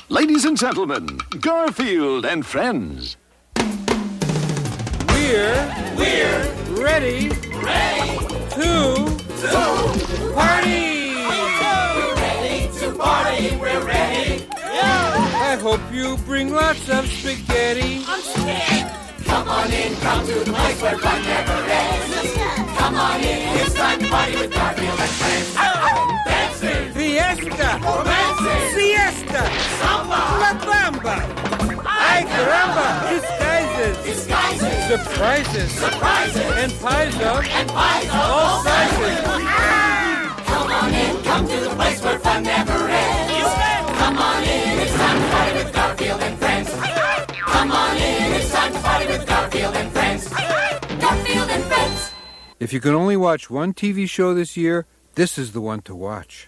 Ladies and gentlemen, Garfield and friends. We're ready to party. We're ready to party. We're ready. I hope you bring lots of spaghetti. Come on in, come to the place where fun never ends. Come on in, it's time to party with Garfield and friends. Dancing, Fiesta, romancing, siesta, samba, la bamba. Ay caramba, disguises, surprises, and pies of all sizes. Come on in, come to the place where fun never ends. Come on in, it's time to party with Garfield and friends. Come on in, it's time to party with Garfield and friends. Garfield and friends. If you can only watch one TV show this year, this is the one to watch.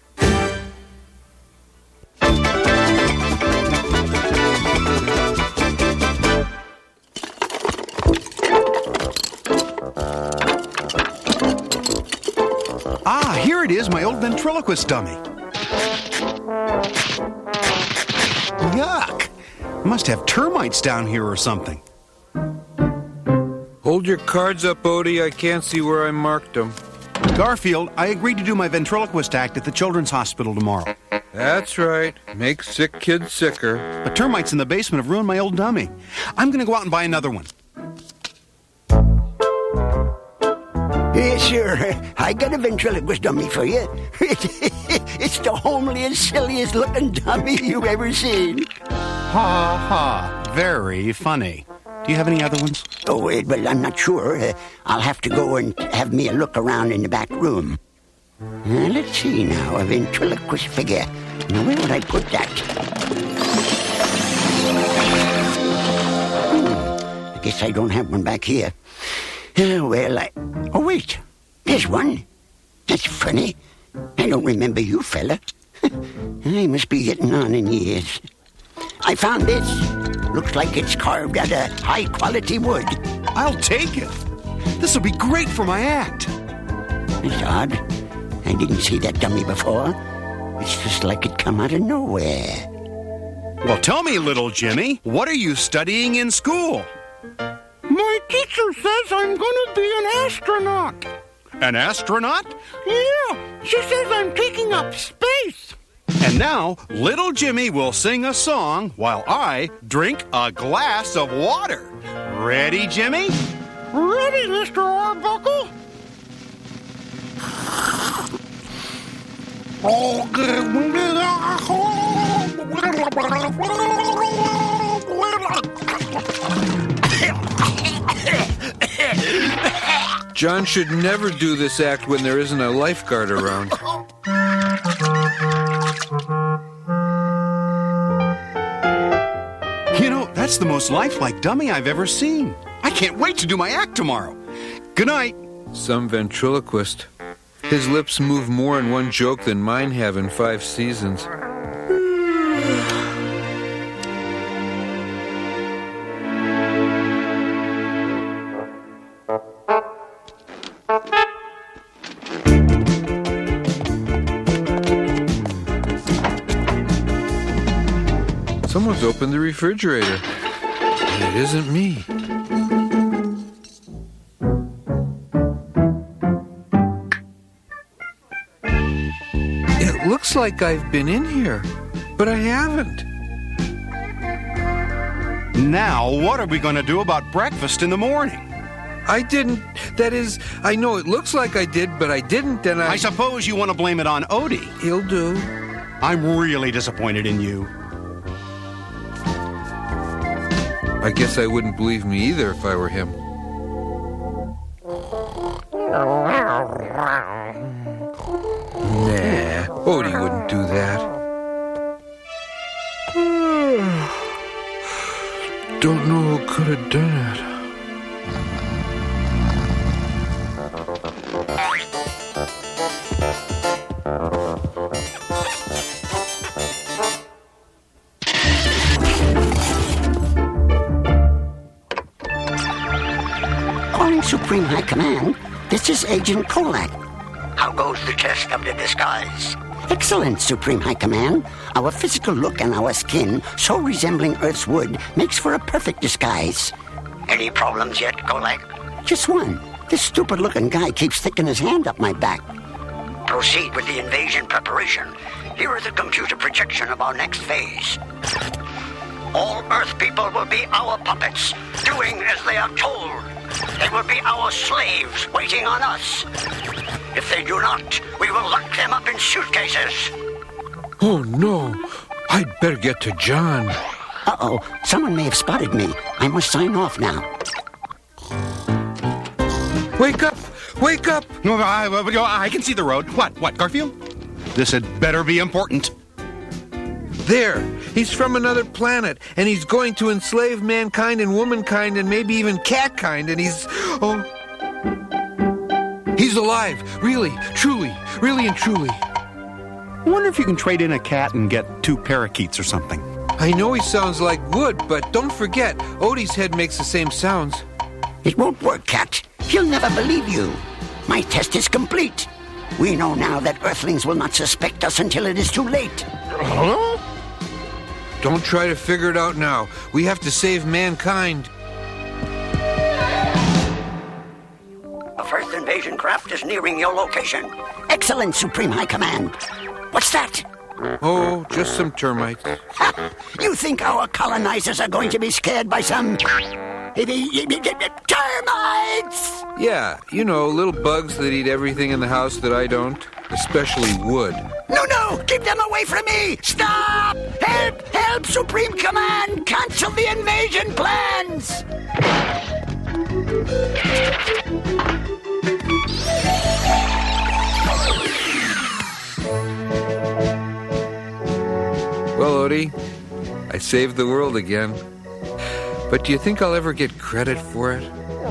Ah, here it is, my old ventriloquist dummy. Yuck! Must have termites down here or something. Hold your cards up, Odie. I can't see where I marked them. Garfield, I agreed to do my ventriloquist act at the Children's Hospital tomorrow. That's right. Make sick kids sicker. But termites in the basement have ruined my old dummy. I'm going to go out and buy another one. Sure. I got a ventriloquist dummy for you. It's the homeliest, silliest looking dummy you've ever seen. Ha ha. Very funny. Do you have any other ones? Oh, well, I'm not sure. I'll have to go and have me a look around in the back room. Let's see now, a ventriloquist figure. Now, where would I put that? I guess I don't have one back here. Oh, wait. There's one. That's funny. I don't remember you, fella. I must be getting on in years. I found this. Looks like it's carved out of high-quality wood. I'll take it. This will be great for my act. It's odd. I didn't see that dummy before. It's just like it come out of nowhere. Well, tell me, little Jimmy, what are you studying in school? My teacher says I'm going to be an astronaut. An astronaut? Yeah, she says I'm taking up space. And now, little Jimmy will sing a song while I drink a glass of water. Ready, Jimmy? Ready, Mr. Arbuckle? John should never do this act when there isn't a lifeguard around. You know, that's the most lifelike dummy I've ever seen. I can't wait to do my act tomorrow. Good night. Some ventriloquist. His lips move more in one joke than mine have in 5 seasons. Someone's opened the refrigerator. And it isn't me. It looks like I've been in here, but I haven't. Now, what are we going to do about breakfast in the morning? I didn't. That is, I know it looks like I did, but I didn't, and I suppose you want to blame it on Odie. He'll do. I'm really disappointed in you. I guess I wouldn't believe me either if I were him. Nah, Odie wouldn't do that. Don't know who could have done it. Supreme High Command, this is Agent Kolak. How goes the test of the disguise? Excellent, Supreme High Command. Our physical look and our skin, so resembling Earth's wood, makes for a perfect disguise. Any problems yet, Golak? Just one. This stupid-looking guy keeps sticking his hand up my back. Proceed with the invasion preparation. Here are the computer projection of our next phase. All Earth people will be our puppets, doing as they are told. They will be our slaves, waiting on us. If they do not, we will lock them up in suitcases. Oh, no. I'd better get to John. Uh-oh, someone may have spotted me. I must sign off now. Wake up! Wake up! No, I can see the road. What, Garfield? This had better be important. There! He's from another planet, and he's going to enslave mankind and womankind and maybe even catkind, and he's... Oh... He's alive! Really, truly, really and truly. I wonder if you can trade in a cat and get 2 parakeets or something. I know he sounds like wood, but don't forget, Odie's head makes the same sounds. It won't work, Cat. He'll never believe you. My test is complete. We know now that Earthlings will not suspect us until it is too late. Huh? Don't try to figure it out now. We have to save mankind. The first invasion craft is nearing your location. Excellent, Supreme High Command. What's that? Oh, just some termites. You think our colonizers are going to be scared by some... termites? Yeah, you know, little bugs that eat everything in the house that I don't, especially wood. No! Keep them away from me! Stop! Help, Supreme Command! Cancel the invasion plans! Well, Odie, I saved the world again. But do you think I'll ever get credit for it?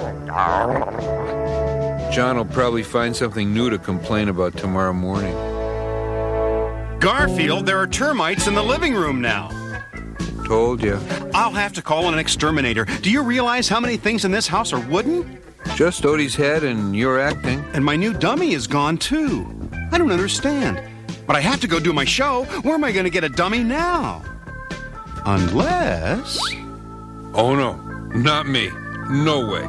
John will probably find something new to complain about tomorrow morning. Garfield, there are termites in the living room now. Told you. I'll have to call an exterminator. Do you realize how many things in this house are wooden? Just Odie's head and your acting. And my new dummy is gone, too. I don't understand. But I have to go do my show. Where am I going to get a dummy now? Unless... Oh, no. Not me. No way.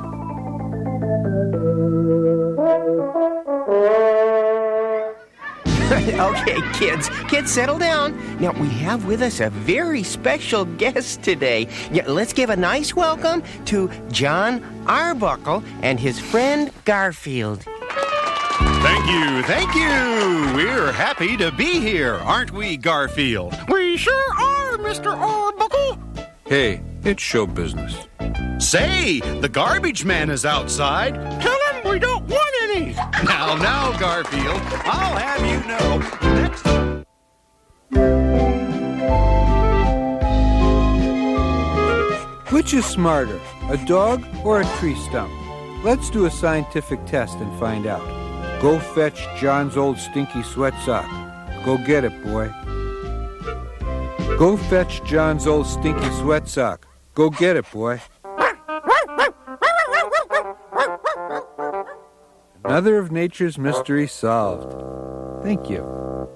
Okay, kids, settle down. Now, we have with us a very special guest today. Yeah, let's give a nice welcome to John Arbuckle and his friend Garfield. Thank you. We're happy to be here, aren't we, Garfield? We sure are, Mr. Arbuckle. Hey, it's show business. Say, the garbage man is outside. Tell him we don't want any. Now, Garfield, I'll have you know. Next... Which is smarter, a dog or a tree stump? Let's do a scientific test and find out. Go fetch John's old stinky sweat sock. Go get it, boy. Go fetch John's old stinky sweat sock. Go get it, boy. Another of nature's mysteries solved. Thank you.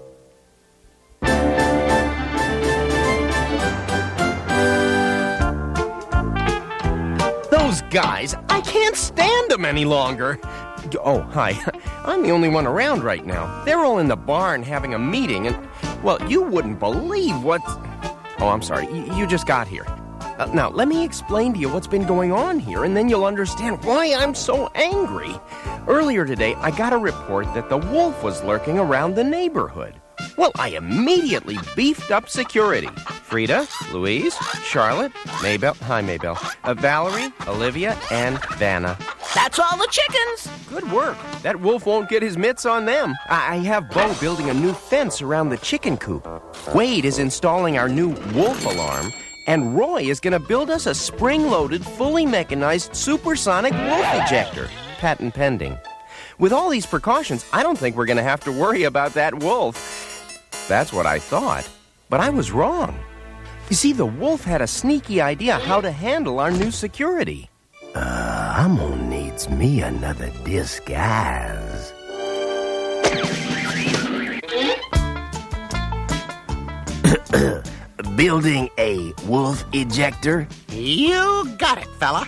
Those guys, I can't stand them any longer. Oh, hi. I'm the only one around right now. They're all in the barn having a meeting, and, well, you wouldn't believe what... Oh, I'm sorry. You just got here. Now, let me explain to you what's been going on here, and then you'll understand why I'm so angry. Earlier today, I got a report that the wolf was lurking around the neighborhood. Well, I immediately beefed up security. Frida, Louise, Charlotte, Maybelle, hi Maybelle, Valerie, Olivia, and Vanna. That's all the chickens. Good work. That wolf won't get his mitts on them. I have Bo building a new fence around the chicken coop. Wade is installing our new wolf alarm. And Roy is going to build us a spring-loaded, fully mechanized, supersonic wolf ejector. Patent pending. With all these precautions, I don't think we're going to have to worry about that wolf. That's what I thought. But I was wrong. You see, the wolf had a sneaky idea how to handle our new security. I'm gonna needs me another disguise. Building a wolf ejector? You got it, fella.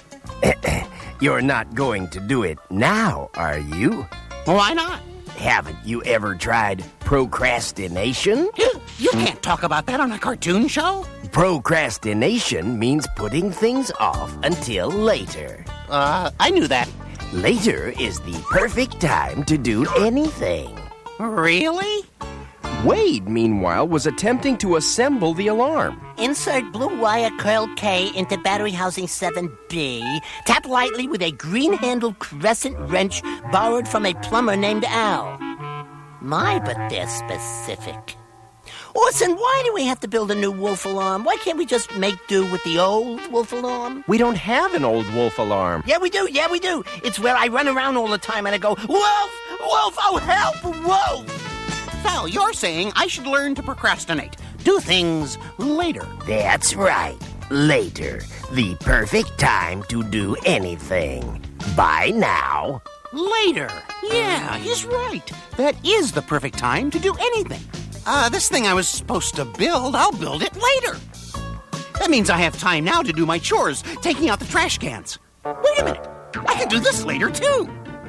You're not going to do it now, are you? Why not? Haven't you ever tried procrastination? You can't talk about that on a cartoon show. Procrastination means putting things off until later. I knew that. Later is the perfect time to do anything. Really? Wade, meanwhile, was attempting to assemble the alarm. Insert blue wire curl K into battery housing 7B. Tap lightly with a green-handled crescent wrench borrowed from a plumber named Al. My, but they're specific. Orson, why do we have to build a new wolf alarm? Why can't we just make do with the old wolf alarm? We don't have an old wolf alarm. Yeah, we do. It's where I run around all the time and I go, wolf, wolf, oh, help, wolf. So you're saying I should learn to procrastinate. Do things later. That's right. Later. The perfect time to do anything. By now. Later. Yeah, he's right. That is the perfect time to do anything. This thing I was supposed to build, I'll build it later. That means I have time now to do my chores, taking out the trash cans. Wait a minute. I can do this later, too.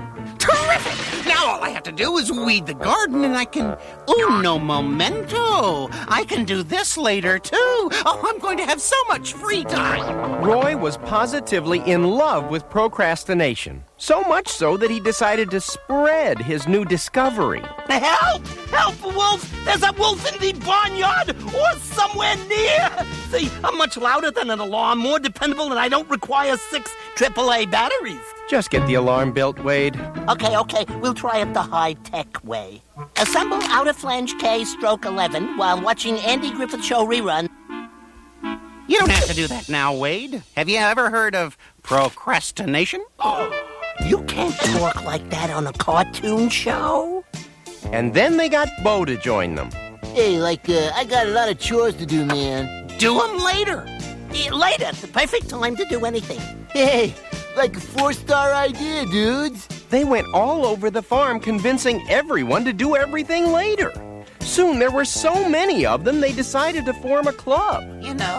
Terrific! Now all I have to do is weed the garden and I can... Uno momento! I can do this later, too. Oh, I'm going to have so much free time. Roy was positively in love with procrastination. So much so that he decided to spread his new discovery. Help! Help, wolf! There's a wolf in the barnyard or somewhere near! See, I'm much louder than an alarm, more dependable, and I don't require 6 AAA batteries. Just get the alarm built, Wade. Okay, we'll try it the high-tech way. Assemble outer flange K stroke 11 while watching Andy Griffith Show rerun. You don't have to do that now, Wade. Have you ever heard of procrastination? You can't talk like that on a cartoon show. And then they got Bo to join them. Hey, I got a lot of chores to do, man. Do them later. Later, the perfect time to do anything. Hey, like a 4-star idea, dudes. They went all over the farm convincing everyone to do everything later. Soon there were so many of them, they decided to form a club. You know.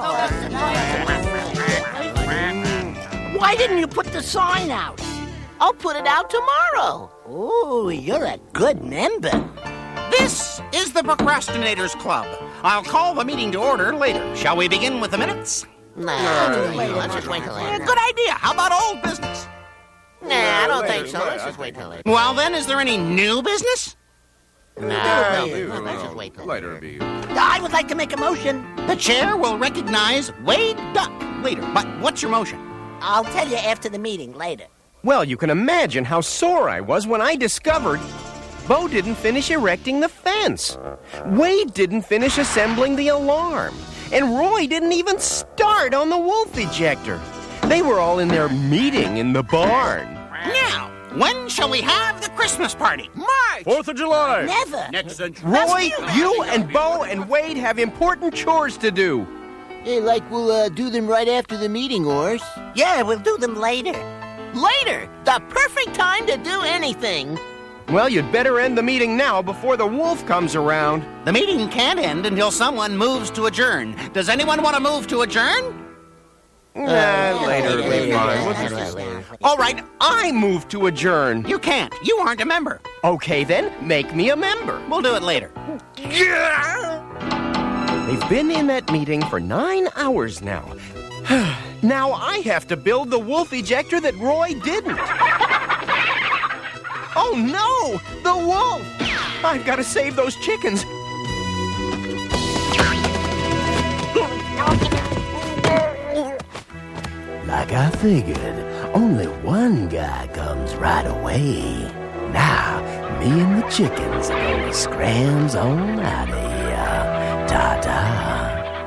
Why didn't you put the sign out? I'll put it out tomorrow. Ooh, you're a good member. This is the Procrastinators Club. I'll call the meeting to order later. Shall we begin with the minutes? Let's just wait till later. Good idea. How about old business? Nah, I don't think so. Let's just wait till later. Well, then, is there any new business? No, let's just wait till later. I would like to make a motion. The chair will recognize Wade Duck later. But what's your motion? I'll tell you after the meeting later. Well, you can imagine how sore I was when I discovered Bo didn't finish erecting the fence. Wade didn't finish assembling the alarm. And Roy didn't even start on the wolf ejector. They were all in their meeting in the barn. Now, when shall we have the Christmas party? March! 4th of July. Never. Next century. Roy, you and Bo and Wade have important chores to do. Hey, we'll do them right after the meeting, Ors. Yeah, we'll do them later. Later! The perfect time to do anything. Well, you'd better end the meeting now before the wolf comes around. The meeting can't end until someone moves to adjourn. Does anyone want to move to adjourn? Later will be fine. All right, I move to adjourn. You can't. You aren't a member. Okay, then, make me a member. We'll do it later. They've been in that meeting for 9 hours now. Now I have to build the wolf ejector that Roy didn't. Oh, no! The wolf! I've got to save those chickens. Like I figured, only one guy comes right away. Now, me and the chickens are gonna scrams on out of here. Ta-ta.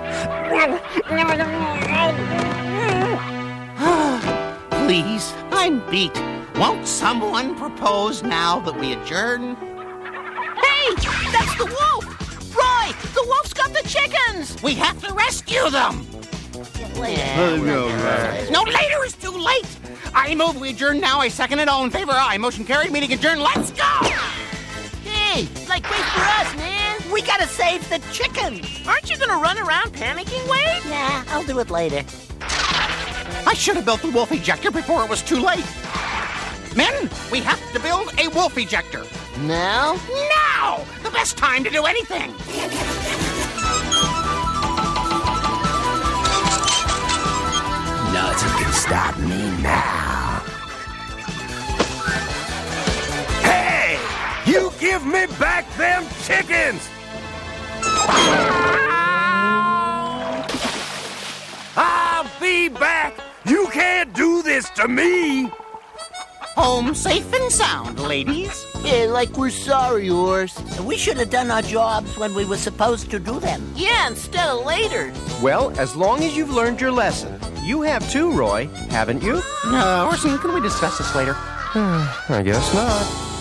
Please, I'm beat. Won't someone propose now that we adjourn? Hey, that's the wolf! Roy, the wolf's got the chickens! We have to rescue them! No, later is too late! I move we adjourn now. I second it. All in favor, aye. Motion carried. Meeting adjourned. Let's go! Hey, wait for us, man. We gotta save the chickens. Aren't you gonna run around panicking, Wade? Nah, I'll do it later. I should have built the wolf ejector before it was too late. Men, we have to build a wolf ejector. Now? Now! The best time to do anything. Nothing can stop me now. Hey! You give me back them chickens! I'll be back! You can't do this to me! Home safe and sound, ladies. Yeah, like we're sorry, horse. We should have done our jobs when we were supposed to do them. Yeah, instead of later. Well, as long as you've learned your lesson. You have too, Roy, haven't you? Orson, can we discuss this later? I guess not.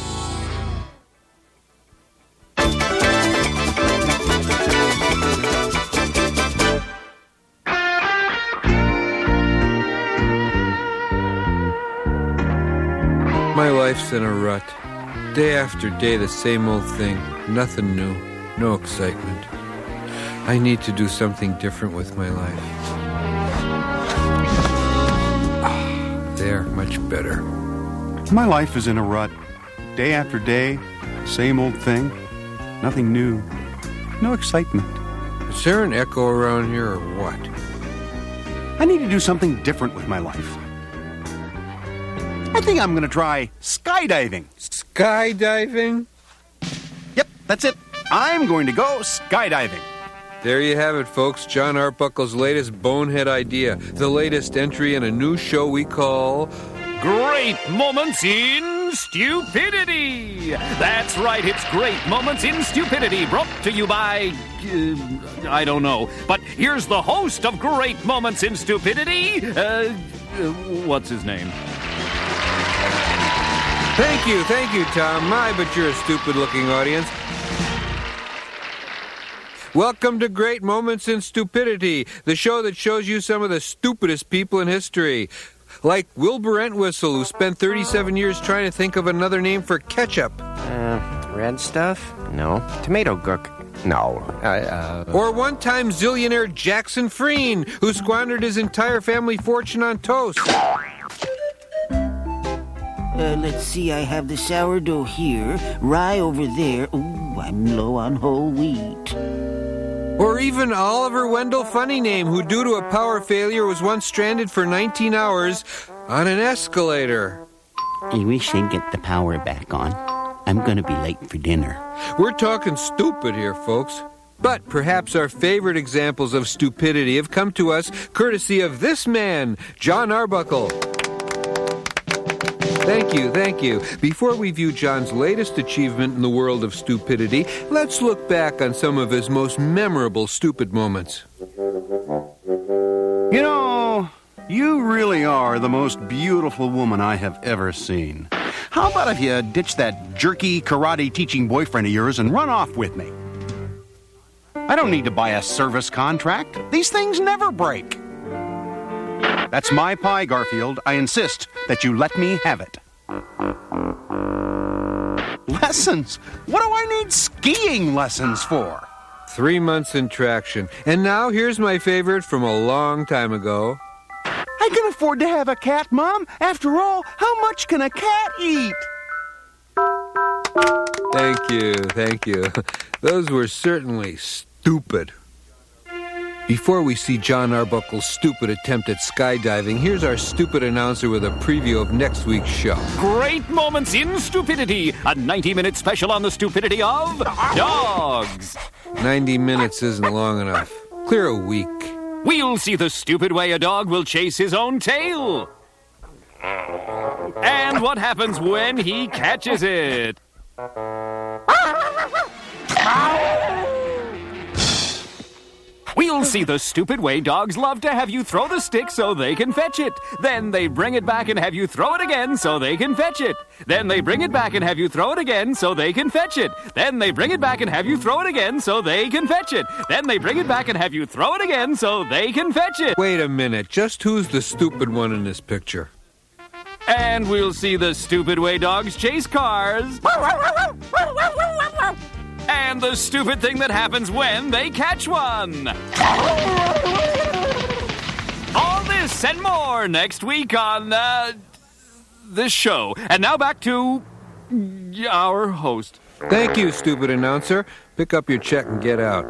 My life's in a rut. Day after day, the same old thing. Nothing new. No excitement. I need to do something different with my life. There, much better. My life is in a rut. Day after day, same old thing. Nothing new. No excitement. Is there an echo around here or what? I need to do something different with my life. I think I'm going to try skydiving. Skydiving? Yep, that's it. I'm going to go skydiving. There you have it, folks. John Arbuckle's latest bonehead idea. The latest entry in a new show we call... Great Moments in Stupidity! That's right, it's Great Moments in Stupidity, brought to you by... I don't know. But here's the host of Great Moments in Stupidity. What's his name? Thank you, Tom. My, but you're a stupid-looking audience. Welcome to Great Moments in Stupidity, the show that shows you some of the stupidest people in history. Like Wilbur Entwistle, who spent 37 years trying to think of another name for ketchup. Red stuff? No. Tomato gurk? No. Or one-time zillionaire Jackson Frean, who squandered his entire family fortune on toast. Let's see, I have the sourdough here, rye over there. Ooh, I'm low on whole wheat. Or even Oliver Wendell Funnyname, who due to a power failure was once stranded for 19 hours on an escalator. I wish they'd get the power back on. I'm gonna be late for dinner. We're talking stupid here, folks. But perhaps our favorite examples of stupidity have come to us courtesy of this man, John Arbuckle. Thank you. Before we view John's latest achievement in the world of stupidity, let's look back on some of his most memorable stupid moments. You know, you really are the most beautiful woman I have ever seen. How about if you ditch that jerky karate-teaching boyfriend of yours and run off with me? I don't need to buy a service contract. These things never break. That's my pie, Garfield. I insist that you let me have it. Lessons? What do I need skiing lessons for? 3 months in traction. And now here's my favorite from a long time ago. I can afford to have a cat, Mom. After all, how much can a cat eat? Thank you. Those were certainly stupid. Before we see John Arbuckle's stupid attempt at skydiving, here's our stupid announcer with a preview of next week's show. Great Moments in Stupidity, a 90-minute special on the stupidity of dogs. 90 minutes isn't long enough. Clear a week. We'll see the stupid way a dog will chase his own tail. And what happens when he catches it. We'll see the stupid way dogs love to have you throw the stick so they can fetch it. Then they bring it back and have you throw it again so they can fetch it. Then they bring it back and have you throw it again so they can fetch it. Then they bring it back and have you throw it again so they can fetch it. Then they bring it back and have you throw it again so they can fetch it. Wait a minute, just who's the stupid one in this picture? And we'll see the stupid way dogs chase cars. and the stupid thing that happens when they catch one. All this and more next week on this show. And now back to our host. Thank you, stupid announcer. Pick up your check and get out.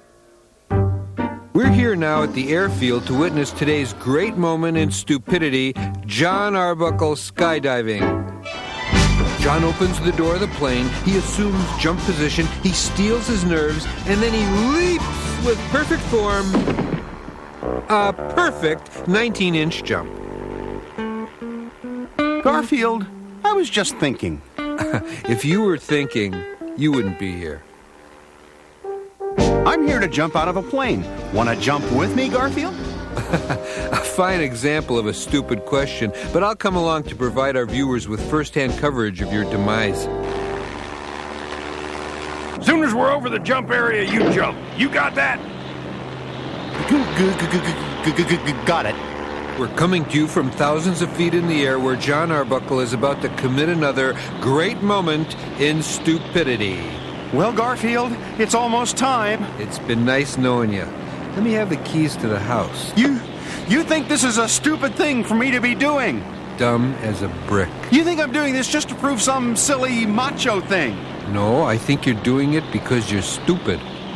We're here now at the airfield to witness today's great moment in stupidity, John Arbuckle skydiving. John opens the door of the plane, he assumes jump position, he steals his nerves, and then he leaps with perfect form. A perfect 19-inch jump. Garfield, I was just thinking. If you were thinking, you wouldn't be here. I'm here to jump out of a plane. Want to jump with me, Garfield? A fine example of a stupid question, but I'll come along to provide our viewers with first-hand coverage of your demise. As soon as we're over the jump area, you jump. You got that? Got it. We're coming to you from thousands of feet in the air where John Arbuckle is about to commit another great moment in stupidity. Well, Garfield, it's almost time. It's been nice knowing you. Let me have the keys to the house. You think this is a stupid thing for me to be doing? Dumb as a brick. You think I'm doing this just to prove some silly macho thing? No, I think you're doing it because you're stupid.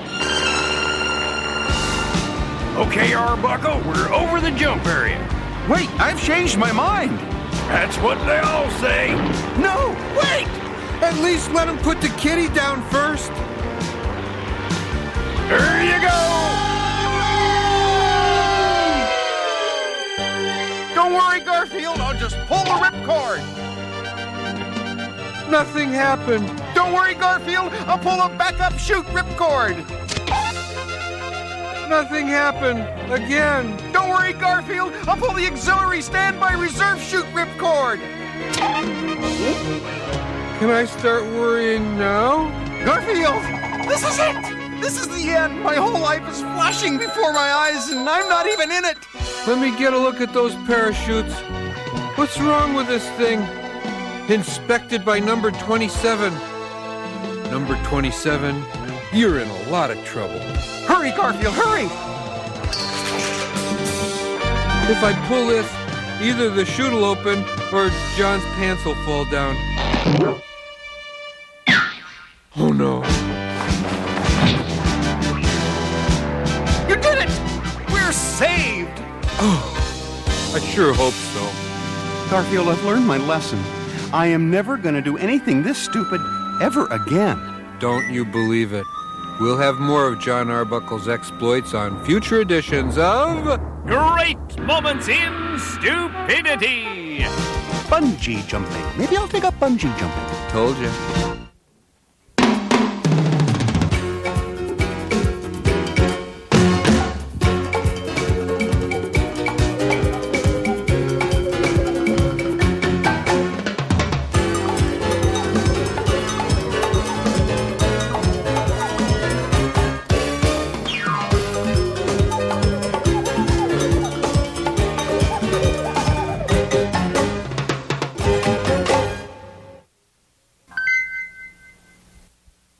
Okay, Arbuckle, we're over the jump area. Wait, I've changed my mind. That's what they all say. No, wait! At least let him put the kitty down first. There you go! Don't worry, Garfield, I'll just pull the ripcord. Nothing happened. Don't worry, Garfield, I'll pull a backup chute ripcord. Nothing happened. Again. Don't worry, Garfield, I'll pull the auxiliary standby reserve chute ripcord. Can I start worrying now? Garfield, this is it! This is the end! My whole life is flashing before my eyes, and I'm not even in it! Let me get a look at those parachutes. What's wrong with this thing? Inspected by number 27. Number 27, you're in a lot of trouble. Hurry, Garfield, hurry! If I pull this, either the chute will open or John's pants will fall down. Oh no. You did it! We're saved! Oh, I sure hope so. Garfield, I've learned my lesson. I am never going to do anything this stupid ever again. Don't you believe it? We'll have more of John Arbuckle's exploits on future editions of... Great Moments in Stupidity! Bungee jumping. Maybe I'll take up bungee jumping. Told you.